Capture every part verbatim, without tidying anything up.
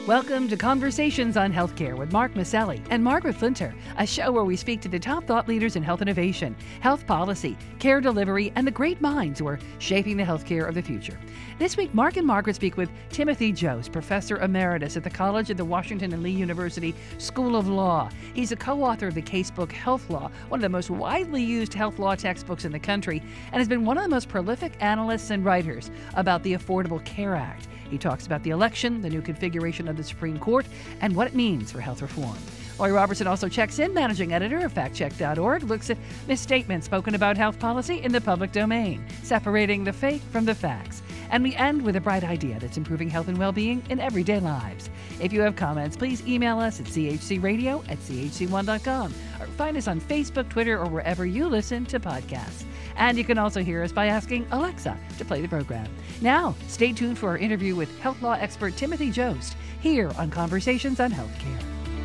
Welcome to Conversations on Healthcare with Mark Maselli and Margaret Flinter, a show where we speak to the top thought leaders in health innovation, health policy, care delivery, and the great minds who are shaping the healthcare of the future. This week, Mark and Margaret speak with Timothy Jost, Professor Emeritus at the College of the Washington and Lee University School of Law. He's a co-author of the casebook Health Law, one of the most widely used health law textbooks in the country, and has been one of the most prolific analysts and writers about the Affordable Care Act. He talks about the election, the new configuration of the Supreme Court, and what it means for health reform. Lori Robertson also checks in, managing editor of fact check dot org, looks at misstatements spoken about health policy in the public domain, separating the fake from the facts. And we end with a bright idea that's improving health and well-being in everyday lives. If you have comments, please email us at c h c radio at c h c one dot com or find us on Facebook, Twitter, or wherever you listen to podcasts. And you can also hear us by asking Alexa to play the program. Now, stay tuned for our interview with health law expert Timothy Jost here on Conversations on Healthcare.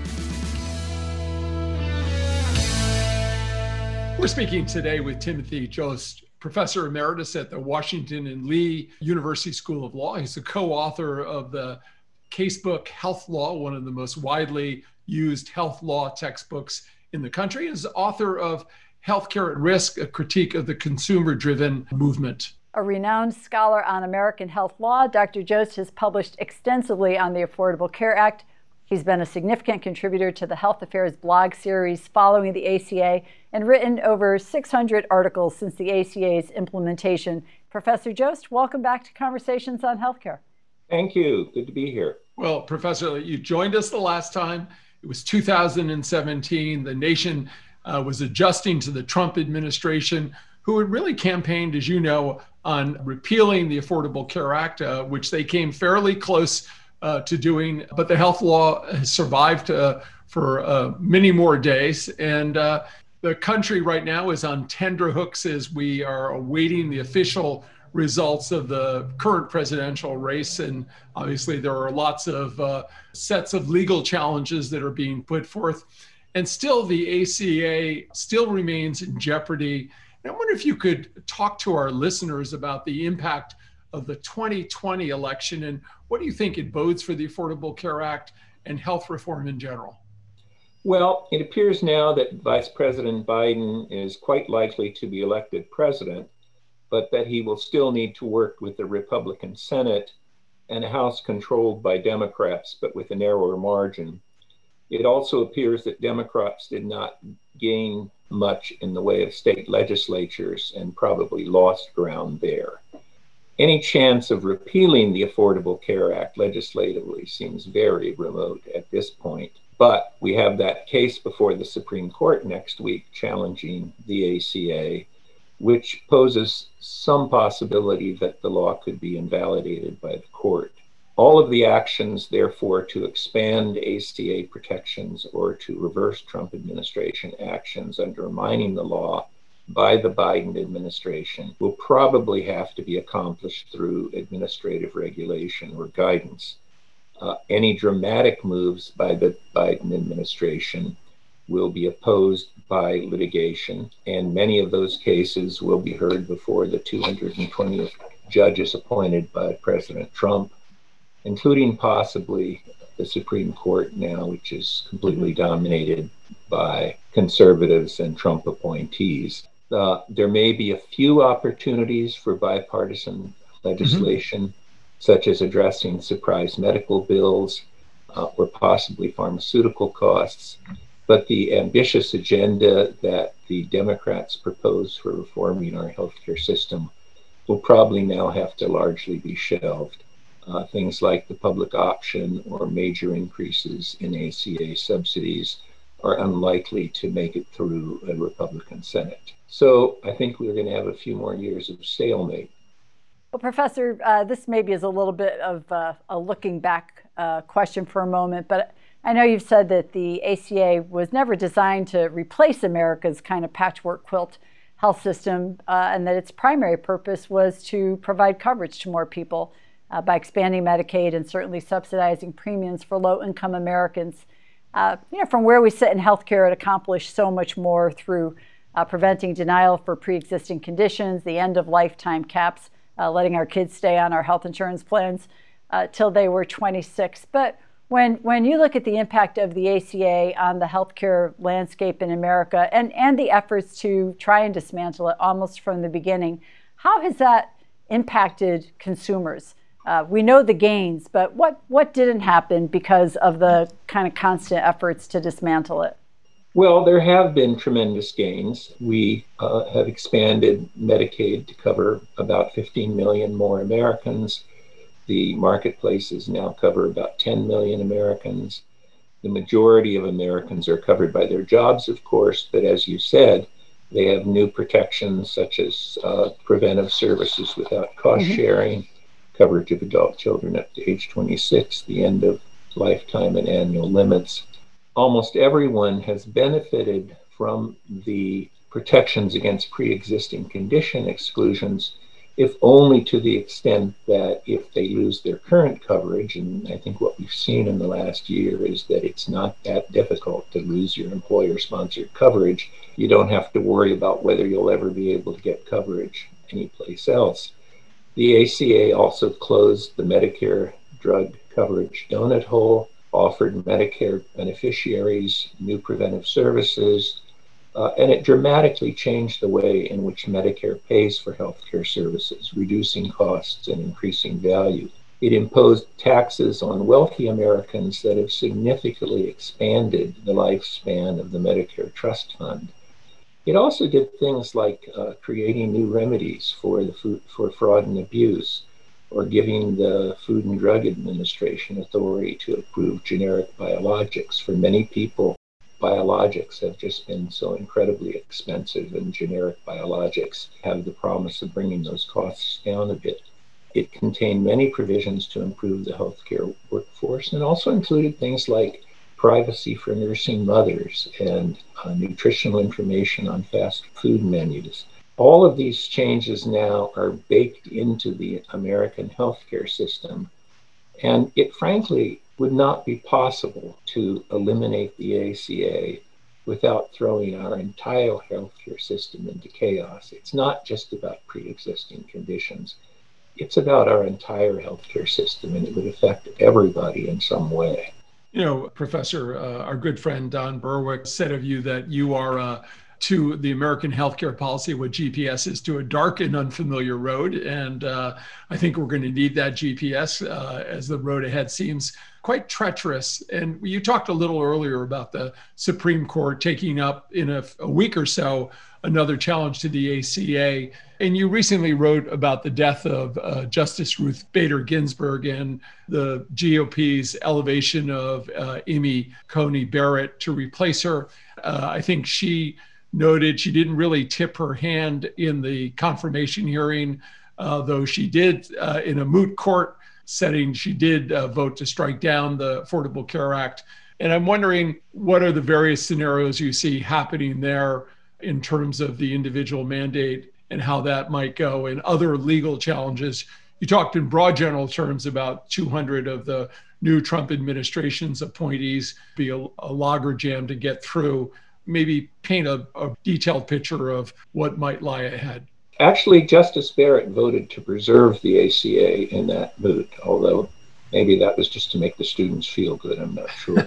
We're speaking today with Timothy Jost, Professor Emeritus at the Washington and Lee University School of Law. He's the co-author of the casebook Health Law, one of the most widely used health law textbooks in the country. He's the author of Healthcare at Risk, a critique of the consumer-driven movement. A renowned scholar on American health law, Doctor Jost has published extensively on the Affordable Care Act. He's been a significant contributor to the Health Affairs blog series following the A C A and written over six hundred articles since the A C A's implementation. Professor Jost, welcome back to Conversations on Healthcare. Thank you. Good to be here. Well, Professor, you joined us the last time. It was two thousand seventeen. The nation uh, was adjusting to the Trump administration, who had really campaigned, as you know, on repealing the Affordable Care Act, uh, which they came fairly close uh, to doing. But the health law has survived uh, for uh, many more days. And uh, the country right now is on tenterhooks as we are awaiting the official results of the current presidential race. And obviously there are lots of uh, sets of legal challenges that are being put forth. And still the A C A still remains in jeopardy. And I wonder if you could talk to our listeners about the impact of the twenty twenty election and what do you think it bodes for the Affordable Care Act and health reform in general? Well, it appears now that Vice President Biden is quite likely to be elected president, but that he will still need to work with the Republican Senate and a House controlled by Democrats, but with a narrower margin. It also appears that Democrats did not gain much in the way of state legislatures and probably lost ground there. Any chance of repealing the Affordable Care Act legislatively seems very remote at this point. But we have that case before the Supreme Court next week challenging the A C A, which poses some possibility that the law could be invalidated by the court. All of the actions, therefore, to expand A C A protections or to reverse Trump administration actions undermining the law by the Biden administration will probably have to be accomplished through administrative regulation or guidance. Uh, any dramatic moves by the Biden administration will be opposed by litigation, and many of those cases will be heard before the two hundred twentieth judges appointed by President Trump, including possibly the Supreme Court now, which is completely dominated by conservatives and Trump appointees. Uh, there may be a few opportunities for bipartisan legislation, mm-hmm. such as addressing surprise medical bills uh, or possibly pharmaceutical costs. But the ambitious agenda that the Democrats propose for reforming our healthcare system will probably now have to largely be shelved. Uh, things like the public option or major increases in A C A subsidies are unlikely to make it through a Republican Senate. So I think we're going to have a few more years of stalemate. Well, Professor, uh, this maybe is a little bit of uh, a looking back uh, question for a moment, but I know you've said that the A C A was never designed to replace America's kind of patchwork quilt health system, uh, and that its primary purpose was to provide coverage to more people uh, by expanding Medicaid and certainly subsidizing premiums for low-income Americans. Uh, you know, from where we sit in healthcare, it accomplished so much more through uh, preventing denial for pre-existing conditions, the end of lifetime caps, uh, letting our kids stay on our health insurance plans uh, till they were twenty-six. But When when you look at the impact of the A C A on the healthcare landscape in America and, and the efforts to try and dismantle it almost from the beginning, how has that impacted consumers? Uh, we know the gains, but what, what didn't happen because of the kind of constant efforts to dismantle it? Well, there have been tremendous gains. We uh, have expanded Medicaid to cover about fifteen million more Americans. The marketplaces now cover about ten million Americans. The majority of Americans are covered by their jobs, of course, but as you said, they have new protections such as uh, preventive services without cost mm-hmm. sharing, coverage of adult children up to age twenty-six, the end of lifetime and annual limits. Almost everyone has benefited from the protections against pre-existing condition exclusions, if only to the extent that if they lose their current coverage, and I think what we've seen in the last year is that it's not that difficult to lose your employer-sponsored coverage. You don't have to worry about whether you'll ever be able to get coverage anyplace else. The A C A also closed the Medicare drug coverage donut hole, offered Medicare beneficiaries new preventive services, uh, and it dramatically changed the way in which Medicare pays for healthcare services, reducing costs and increasing value. It imposed taxes on wealthy Americans that have significantly expanded the lifespan of the Medicare Trust Fund. It also did things like uh, creating new remedies for the food, for fraud and abuse, or giving the Food and Drug Administration authority to approve generic biologics. For many people, biologics have just been so incredibly expensive, and generic biologics have the promise of bringing those costs down a bit. It contained many provisions to improve the healthcare workforce, and also included things like privacy for nursing mothers and uh, nutritional information on fast food menus. All of these changes now are baked into the American healthcare system, and it frankly would not be possible to eliminate the A C A without throwing our entire healthcare system into chaos. It's not just about pre-existing conditions. It's about our entire healthcare system, and it would affect everybody in some way. You know, Professor, uh, our good friend Don Berwick said of you that you are uh, to the American healthcare policy what G P S is to a dark and unfamiliar road. And uh, I think we're going to need that G P S uh, as the road ahead seems quite treacherous. And you talked a little earlier about the Supreme Court taking up in a, a week or so another challenge to the A C A. And you recently wrote about the death of uh, Justice Ruth Bader Ginsburg and the G O P's elevation of uh, Amy Coney Barrett to replace her. Uh, I think she noted she didn't really tip her hand in the confirmation hearing, uh, though she did uh, in a moot court setting, she did uh, vote to strike down the Affordable Care Act. And I'm wondering, what are the various scenarios you see happening there in terms of the individual mandate and how that might go, and other legal challenges? You talked in broad general terms about two hundred of the new Trump administration's appointees be a, a logjam to get through. Maybe paint a, a detailed picture of what might lie ahead. Actually, Justice Barrett voted to preserve the A C A in that moot, although maybe that was just to make the students feel good, I'm not sure.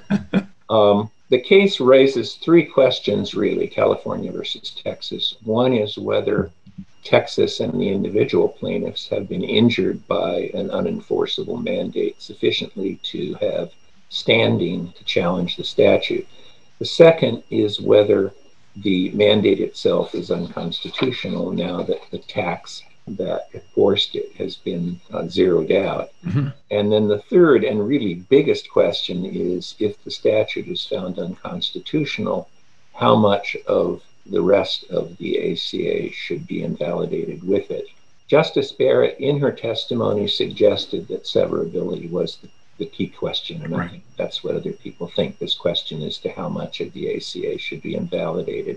um, the case raises three questions, really, California versus Texas. One is whether Texas and the individual plaintiffs have been injured by an unenforceable mandate sufficiently to have standing to challenge the statute. The second is whether the mandate itself is unconstitutional now that the tax that enforced it has been uh, zeroed out. Mm-hmm. And then the third and really biggest question is, if the statute is found unconstitutional, how much of the rest of the A C A should be invalidated with it? Justice Barrett, in her testimony, suggested that severability was the the key question, and right. I think that's what other people think. This question as to how much of the A C A should be invalidated.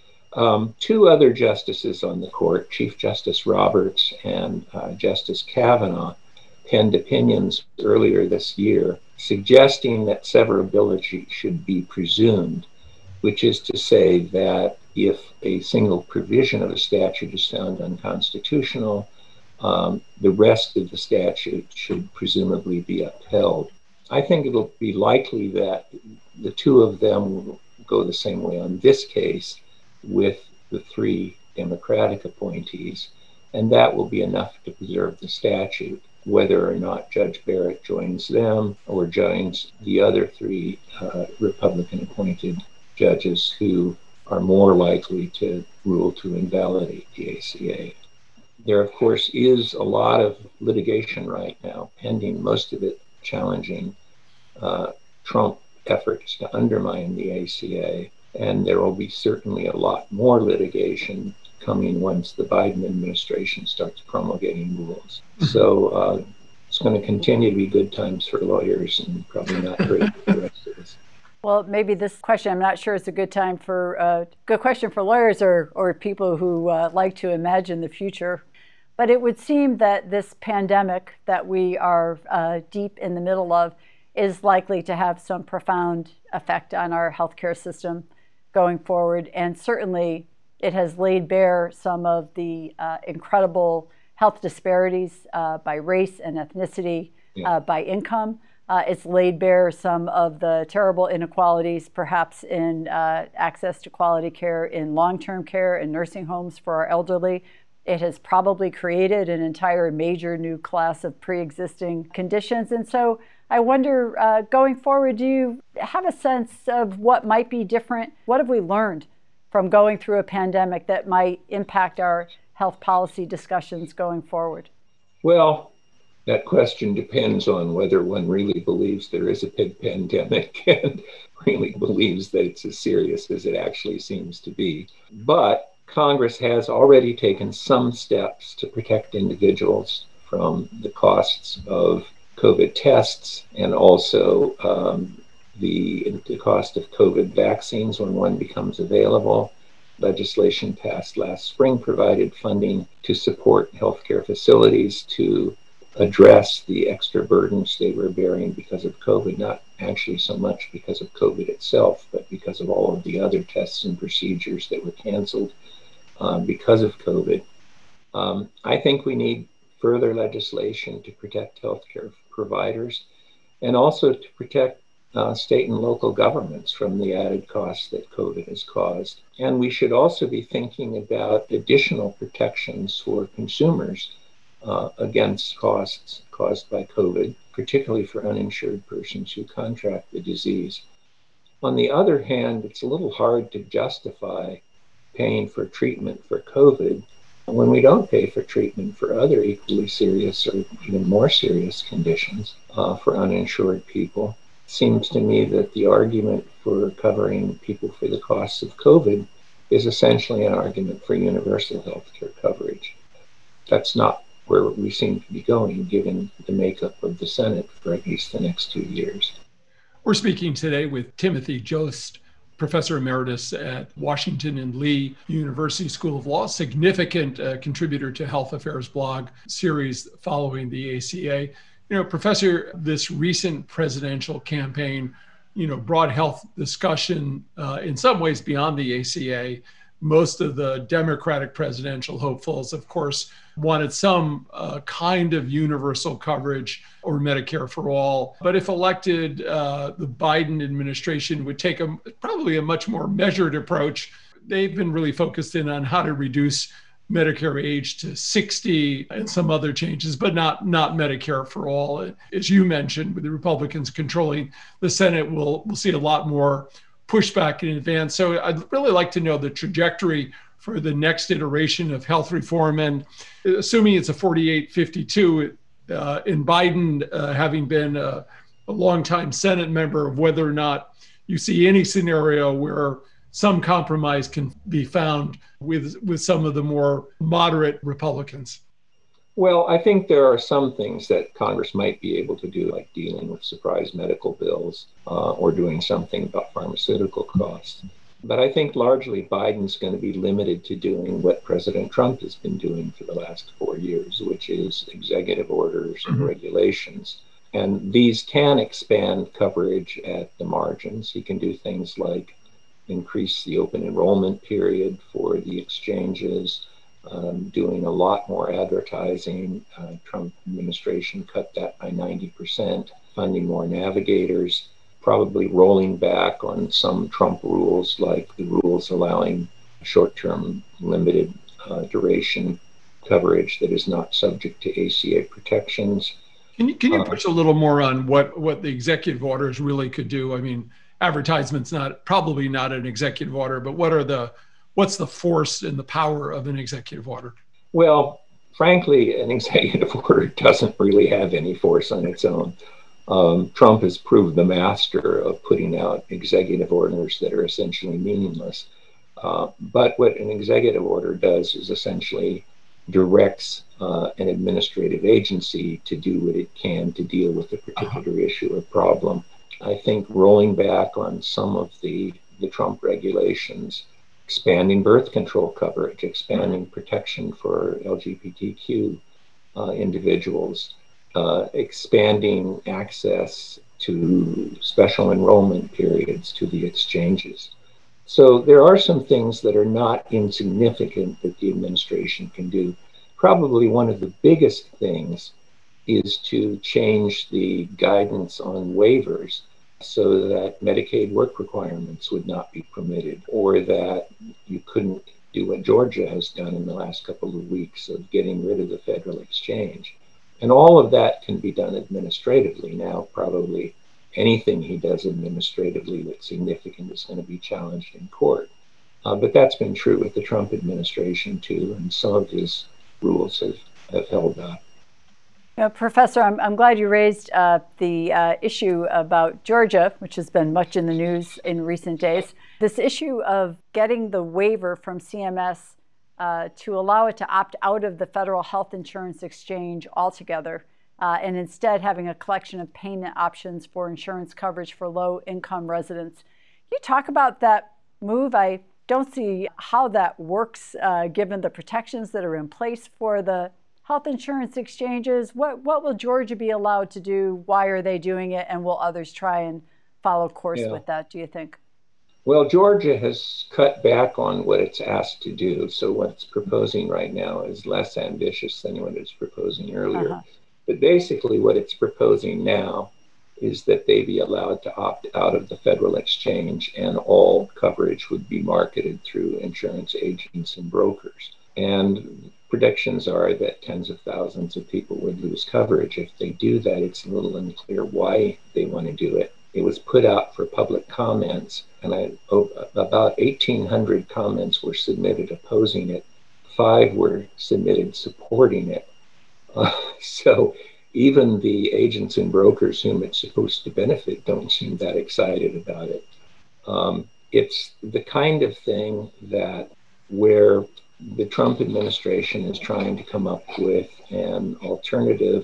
Um, two other justices on the court, Chief Justice Roberts and uh, Justice Kavanaugh, penned opinions earlier this year suggesting that severability should be presumed, which is to say that if a single provision of a statute is found unconstitutional, Um, the rest of the statute should presumably be upheld. I think it'll be likely that the two of them will go the same way on this case with the three Democratic appointees, and that will be enough to preserve the statute. Whether or not Judge Barrett joins them or joins the other three uh, Republican appointed judges who are more likely to rule to invalidate the A C A. There, of course, is a lot of litigation right now pending, most of it challenging uh, Trump efforts to undermine the A C A. And there will be certainly a lot more litigation coming once the Biden administration starts promulgating rules. So uh, it's going to continue to be good times for lawyers and probably not great for the rest of us. Well, maybe this question, I'm not sure it's a good time for a uh, good question for lawyers or, or people who uh, like to imagine the future. But it would seem that this pandemic that we are uh, deep in the middle of is likely to have some profound effect on our healthcare system going forward. And certainly it has laid bare some of the uh, incredible health disparities uh, by race and ethnicity, yeah. uh, by income. Uh, it's laid bare some of the terrible inequalities, perhaps in uh, access to quality care in long-term care and nursing homes for our elderly. It has probably created an entire major new class of pre-existing conditions. And so I wonder, uh, going forward, do you have a sense of what might be different? What have we learned from going through a pandemic that might impact our health policy discussions going forward? Well, that question depends on whether one really believes there is a big pandemic and really believes that it's as serious as it actually seems to be. But Congress has already taken some steps to protect individuals from the costs of COVID tests and also um, the, the cost of COVID vaccines when one becomes available. Legislation passed last spring provided funding to support healthcare facilities to address the extra burdens they were bearing because of COVID, not actually so much because of COVID itself, but because of all of the other tests and procedures that were canceled uh, because of COVID. Um, I think we need further legislation to protect healthcare providers and also to protect uh, state and local governments from the added costs that COVID has caused. And we should also be thinking about additional protections for consumers Uh, against costs caused by COVID, particularly for uninsured persons who contract the disease. On the other hand, it's a little hard to justify paying for treatment for COVID when we don't pay for treatment for other equally serious or even more serious conditions uh, for uninsured people. It seems to me that the argument for covering people for the costs of COVID is essentially an argument for universal health care coverage. That's not where we seem to be going, given the makeup of the Senate for at least the next two years. We're speaking today with Timothy Jost, Professor Emeritus at Washington and Lee University School of Law, significant uh, contributor to Health Affairs blog series following the A C A. You know, Professor, this recent presidential campaign, you know, brought health discussion uh, in some ways beyond the A C A. Most of the Democratic presidential hopefuls, of course, wanted some uh, kind of universal coverage or Medicare for all. But if elected, uh, the Biden administration would take a probably a much more measured approach. They've been really focused in on how to reduce Medicare age to sixty and some other changes, but not, not Medicare for all. As you mentioned, with the Republicans controlling the Senate, we'll, we'll see a lot more pushback in advance. So I'd really like to know the trajectory for the next iteration of health reform. And assuming it's a forty-eight fifty-two, uh, in Biden uh, having been a, a longtime Senate member, of whether or not you see any scenario where some compromise can be found with, with some of the more moderate Republicans. Well, I think there are some things that Congress might be able to do, like dealing with surprise medical bills uh, or doing something about pharmaceutical costs. But I think largely Biden's going to be limited to doing what President Trump has been doing for the last four years, which is executive orders and mm-hmm. regulations. And these can expand coverage at the margins. He can do things like increase the open enrollment period for the exchanges, Um, doing a lot more advertising. Uh, Trump administration cut that by ninety percent. funding more navigators, probably rolling back on some Trump rules, like the rules allowing short-term limited uh, duration coverage that is not subject to A C A protections. Can you, can you Uh, push a little more on what, what the executive orders really could do? I mean, advertisement's not probably not an executive order, but what are the what's the force and the power of an executive order? Well, frankly, an executive order doesn't really have any force on its own. Um, Trump has proved the master of putting out executive orders that are essentially meaningless. Uh, but what an executive order does is essentially directs uh, an administrative agency to do what it can to deal with a particular uh-huh. issue or problem. I think rolling back on some of the, the Trump regulations, expanding birth control coverage, expanding mm-hmm. protection for L G B T Q uh, individuals, uh, expanding access to special enrollment periods to the exchanges. So there are some things that are not insignificant that the administration can do. Probably one of the biggest things is to change the guidance on waivers so that Medicaid work requirements would not be permitted, or that you couldn't do what Georgia has done in the last couple of weeks of getting rid of the federal exchange. And all of that can be done administratively. Now, probably anything he does administratively that's significant is going to be challenged in court. Uh, but that's been true with the Trump administration too, and some of his rules have, have held up. You know, Professor, I'm, I'm glad you raised uh, the uh, issue about Georgia, which has been much in the news in recent days. This issue of getting the waiver from C M S uh, to allow it to opt out of the federal health insurance exchange altogether, uh, and instead having a collection of payment options for insurance coverage for low-income residents. Can you talk about that move? I don't see how that works, uh, given the protections that are in place for the health insurance exchanges. What what will Georgia be allowed to do? Why are they doing it? And will others try and follow course yeah. with that, do you think? Well, Georgia has cut back on what it's asked to do. So what it's proposing right now is less ambitious than what it's proposing earlier. Uh-huh. But basically what it's proposing now is that they be allowed to opt out of the federal exchange, and all coverage would be marketed through insurance agents and brokers. And predictions are that tens of thousands of people would lose coverage. If they do that, it's a little unclear why they want to do it. It was put out for public comments, and I, oh, about eighteen hundred comments were submitted opposing it. Five were submitted supporting it. Uh, so even the agents and brokers whom it's supposed to benefit don't seem that excited about it. Um, it's the kind of thing that where the Trump administration is trying to come up with an alternative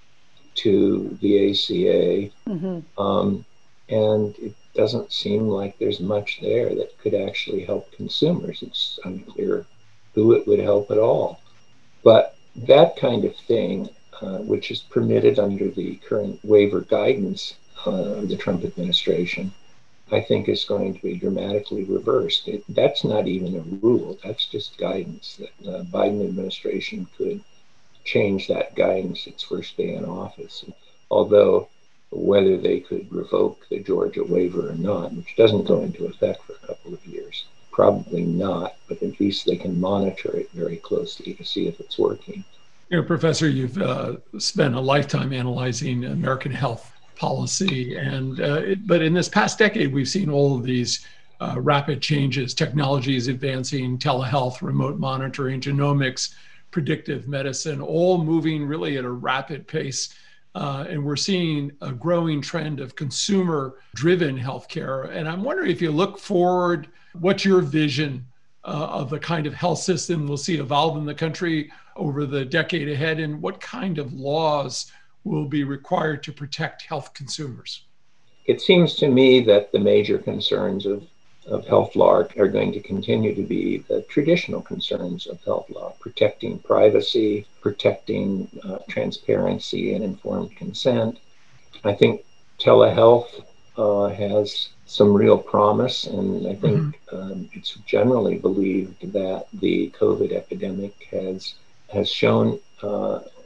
to the A C A, mm-hmm. um, and it doesn't seem like there's much there that could actually help consumers. It's unclear who it would help at all. But that kind of thing, uh, which is permitted under the current waiver guidance uh, of the Trump administration, I think is going to be dramatically reversed. It, that's not even a rule. That's just guidance. The uh, Biden administration could change that guidance its first day in office. Although whether they could revoke the Georgia waiver or not, which doesn't go into effect for a couple of years, probably not, but at least they can monitor it very closely to see if it's working. You know, Professor, you've uh, spent a lifetime analyzing American health policy, and uh, it, but in this past decade, we've seen all of these uh, rapid changes. Technology is advancing, telehealth, remote monitoring, genomics, predictive medicine, all moving really at a rapid pace. Uh, and we're seeing a growing trend of consumer-driven healthcare. And I'm wondering, if you look forward, what's your vision uh, of the kind of health system we'll see evolve in the country over the decade ahead, and what kind of laws will be required to protect health consumers? It seems to me that the major concerns of, of health law are going to continue to be the traditional concerns of health law: protecting privacy, protecting uh, transparency and informed consent. I think telehealth uh, has some real promise, and I think mm-hmm. um, it's generally believed that the COVID epidemic has has shown uh,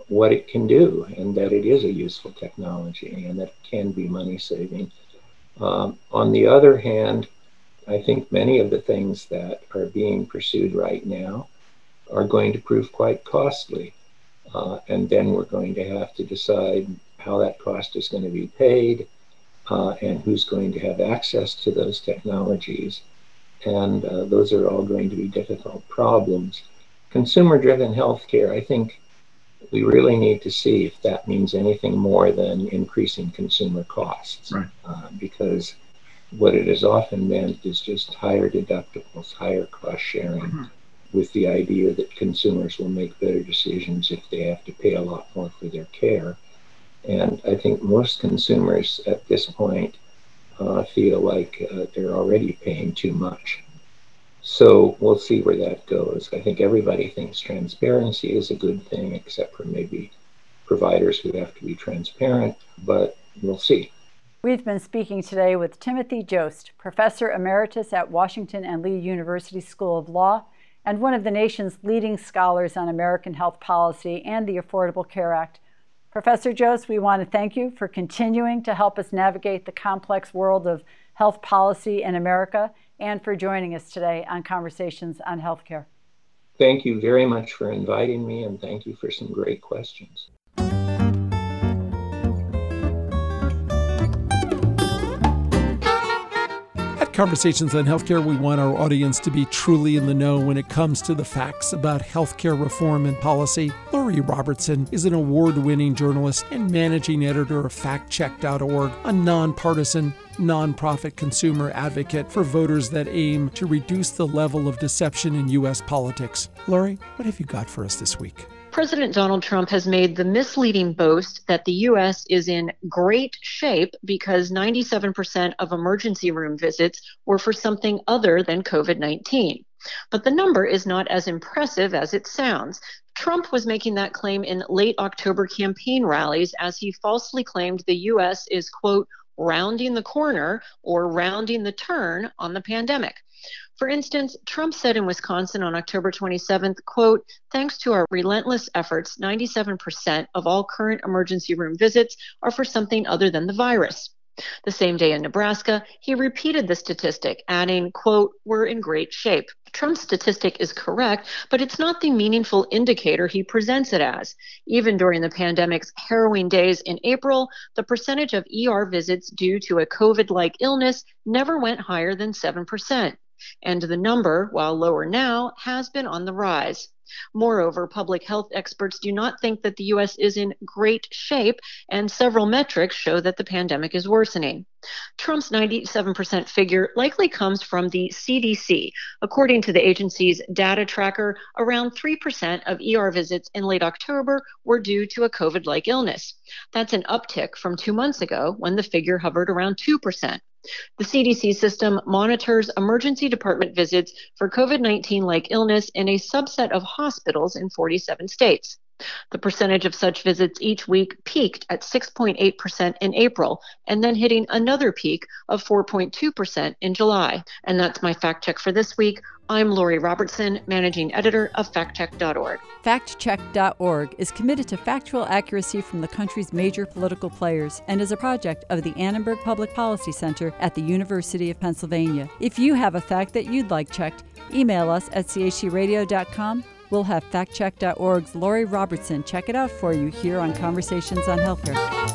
what it can do, and that it is a useful technology and that it can be money saving. Um, on the other hand, I think many of the things that are being pursued right now are going to prove quite costly. Uh, and then we're going to have to decide how that cost is going to be paid uh, and who's going to have access to those technologies. And uh, those are all going to be difficult problems. Consumer-driven healthcare, I think we really need to see if that means anything more than increasing consumer costs. Right. Uh, because what it has often meant is just higher deductibles, higher cost sharing, mm-hmm. with the idea that consumers will make better decisions if they have to pay a lot more for their care. And I think most consumers at this point uh, feel like uh, they're already paying too much. So we'll see where that goes. I think everybody thinks transparency is a good thing, except for maybe providers who have to be transparent, but we'll see. We've been speaking today with Timothy Jost, Professor Emeritus at Washington and Lee University School of Law, and one of the nation's leading scholars on American health policy and the Affordable Care Act. Professor Jost, we want to thank you for continuing to help us navigate the complex world of health policy in America, and for joining us today on Conversations on Healthcare. Thank you very much for inviting me, and thank you for some great questions. Conversations on Healthcare, we want our audience to be truly in the know when it comes to the facts about healthcare reform and policy. Lori Robertson is an award-winning journalist and managing editor of fact check dot org, a nonpartisan, nonprofit consumer advocate for voters that aim to reduce the level of deception in U S politics. Lori, what have you got for us this week? President Donald Trump has made the misleading boast that the U S is in great shape because ninety-seven percent of emergency room visits were for something other than COVID nineteen. But the number is not as impressive as it sounds. Trump was making that claim in late October campaign rallies as he falsely claimed the U S is, quote, rounding the corner or rounding the turn on the pandemic. For instance, Trump said in Wisconsin on October twenty-seventh, quote, thanks to our relentless efforts, ninety-seven percent of all current emergency room visits are for something other than the virus. The same day in Nebraska, he repeated the statistic, adding, quote, we're in great shape. Trump's statistic is correct, but it's not the meaningful indicator he presents it as. Even during the pandemic's harrowing days in April, the percentage of E R visits due to a COVID-like illness never went higher than seven percent. And the number, while lower now, has been on the rise. Moreover, public health experts do not think that the U S is in great shape, and several metrics show that the pandemic is worsening. Trump's ninety-seven percent figure likely comes from the C D C. According to the agency's data tracker, around three percent of E R visits in late October were due to a COVID-like illness. That's an uptick from two months ago when the figure hovered around two percent. The C D C system monitors emergency department visits for COVID nineteen-like illness in a subset of hospitals in forty-seven states. The percentage of such visits each week peaked at six point eight percent in April, and then hitting another peak of four point two percent in July. And that's my fact check for this week. I'm Lori Robertson, managing editor of fact check dot org. fact check dot org is committed to factual accuracy from the country's major political players and is a project of the Annenberg Public Policy Center at the University of Pennsylvania. If you have a fact that you'd like checked, email us at c h c radio dot com. We'll have fact check dot org's Lori Robertson check it out for you here on Conversations on Healthcare.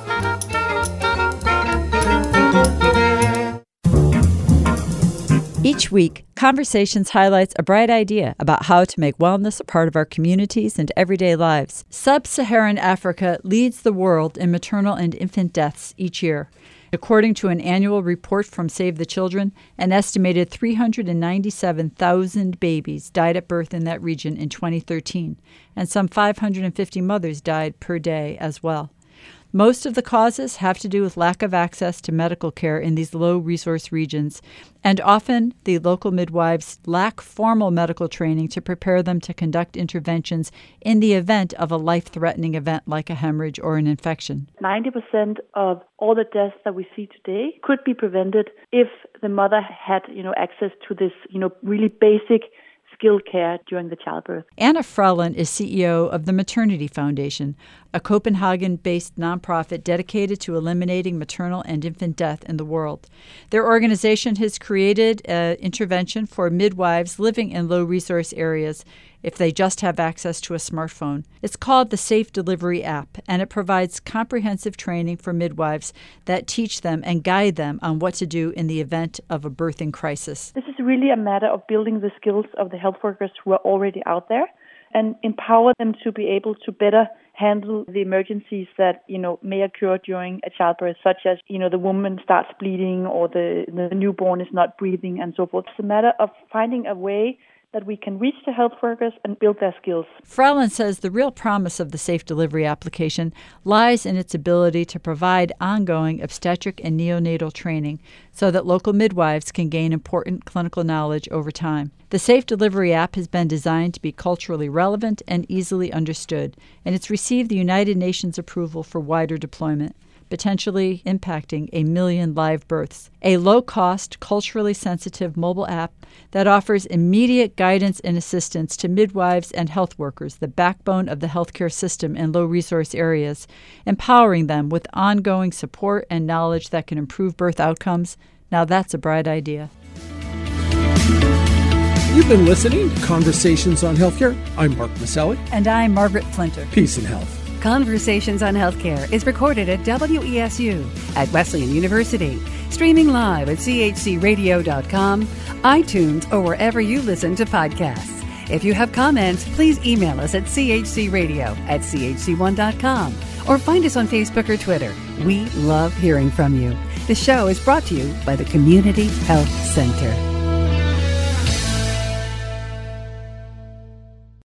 Each week, Conversations highlights a bright idea about how to make wellness a part of our communities and everyday lives. Sub-Saharan Africa leads the world in maternal and infant deaths each year. According to an annual report from Save the Children, an estimated three hundred ninety-seven thousand babies died at birth in that region in twenty thirteen, and some five hundred fifty mothers died per day as well. Most of the causes have to do with lack of access to medical care in these low-resource regions, and often the local midwives lack formal medical training to prepare them to conduct interventions in the event of a life-threatening event like a hemorrhage or an infection. ninety percent of all the deaths that we see today could be prevented if the mother had, you know, access to this, you know, really basic skilled care during the childbirth. Anna Frelund is C E O of the Maternity Foundation, a Copenhagen-based nonprofit dedicated to eliminating maternal and infant death in the world. Their organization has created an intervention for midwives living in low-resource areas if they just have access to a smartphone. It's called the Safe Delivery app, and it provides comprehensive training for midwives that teach them and guide them on what to do in the event of a birthing crisis. This is really a matter of building the skills of the health workers who are already out there and empower them to be able to better handle the emergencies that, you know, may occur during a childbirth, such as, you know, the woman starts bleeding or the, the newborn is not breathing and so forth. It's a matter of finding a way that we can reach the health workers and build their skills. Frelund says the real promise of the Safe Delivery application lies in its ability to provide ongoing obstetric and neonatal training so that local midwives can gain important clinical knowledge over time. The Safe Delivery app has been designed to be culturally relevant and easily understood, and it's received the United Nations approval for wider deployment, potentially impacting a million live births. A low-cost, culturally sensitive mobile app that offers immediate guidance and assistance to midwives and health workers, the backbone of the healthcare system in low-resource areas, empowering them with ongoing support and knowledge that can improve birth outcomes. Now that's a bright idea. You've been listening to Conversations on Healthcare. I'm Mark Maselli. And I'm Margaret Flinter. Peace and health. Conversations on Healthcare is recorded at W E S U at Wesleyan University, streaming live at C H C radio dot com, iTunes, or wherever you listen to podcasts. If you have comments, please email us at c h c radio at c h c one dot com or find us on Facebook or Twitter. We love hearing from you. The show is brought to you by the Community Health Center.